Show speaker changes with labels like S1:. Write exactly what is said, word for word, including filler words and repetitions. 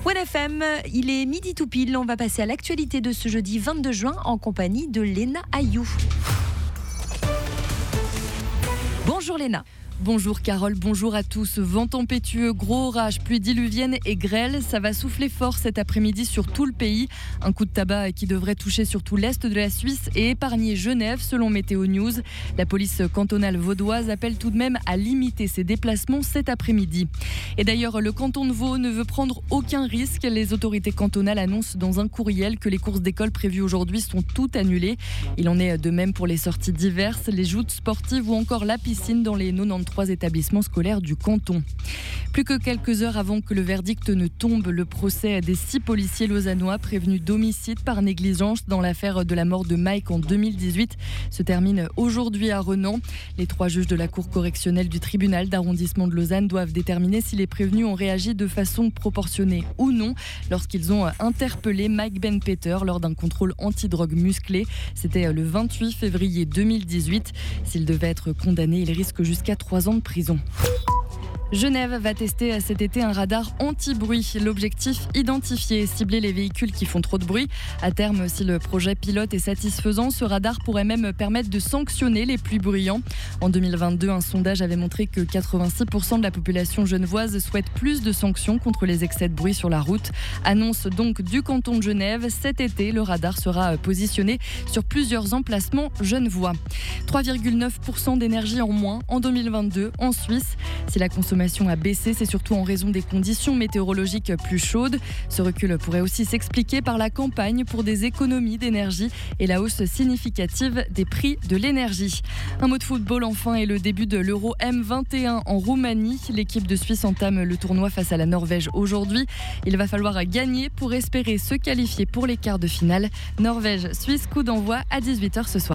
S1: One F M, il est midi tout pile. On va passer à l'actualité de ce jeudi vingt-deux juin en compagnie de Léna Ayou. Bonjour Léna.
S2: Bonjour Carole, bonjour à tous. Vent tempétueux, gros orage, pluie diluvienne et grêle. Ça va souffler fort cet après-midi sur tout le pays. Un coup de tabac qui devrait toucher surtout l'est de la Suisse et épargner Genève selon Météo News. La police cantonale vaudoise appelle tout de même à limiter ses déplacements cet après-midi. Et d'ailleurs, le canton de Vaud ne veut prendre aucun risque. Les autorités cantonales annoncent dans un courriel que les courses d'école prévues aujourd'hui sont toutes annulées. Il en est de même pour les sorties diverses, les joutes sportives ou encore la piscine dans les quatre-vingt-treize établissements scolaires du canton. Plus que quelques heures avant que le verdict ne tombe, le procès des six policiers lausannois prévenus d'homicide par négligence dans l'affaire de la mort de Mike en deux mille dix-huit se termine aujourd'hui à Renan. Les trois juges de la cour correctionnelle du tribunal d'arrondissement de Lausanne doivent déterminer si les prévenus ont réagi de façon proportionnée ou non lorsqu'ils ont interpellé Mike Ben Peter lors d'un contrôle antidrogue musclé. C'était le vingt-huit février deux mille dix-huit. S'il devait être condamné, il risque jusqu'à trois ans de prison. Genève va tester cet été un radar anti-bruit. L'objectif, identifier et cibler les véhicules qui font trop de bruit. À terme, si le projet pilote est satisfaisant, ce radar pourrait même permettre de sanctionner les plus bruyants. En deux mille vingt-deux, un sondage avait montré que quatre-vingt-six pour cent de la population genevoise souhaite plus de sanctions contre les excès de bruit sur la route. Annonce donc du canton de Genève. Cet été, le radar sera positionné sur plusieurs emplacements genevois. trois virgule neuf pour cent d'énergie en moins en deux mille vingt-deux en Suisse. Si la consommation a baissé, c'est surtout en raison des conditions météorologiques plus chaudes. Ce recul pourrait aussi s'expliquer par la campagne pour des économies d'énergie et la hausse significative des prix de l'énergie. Un mot de football enfin et le début de l'Euro M vingt et un en Roumanie. L'équipe de Suisse entame le tournoi face à la Norvège aujourd'hui. Il va falloir gagner pour espérer se qualifier pour les quarts de finale. Norvège-Suisse, coup d'envoi à dix-huit heures ce soir.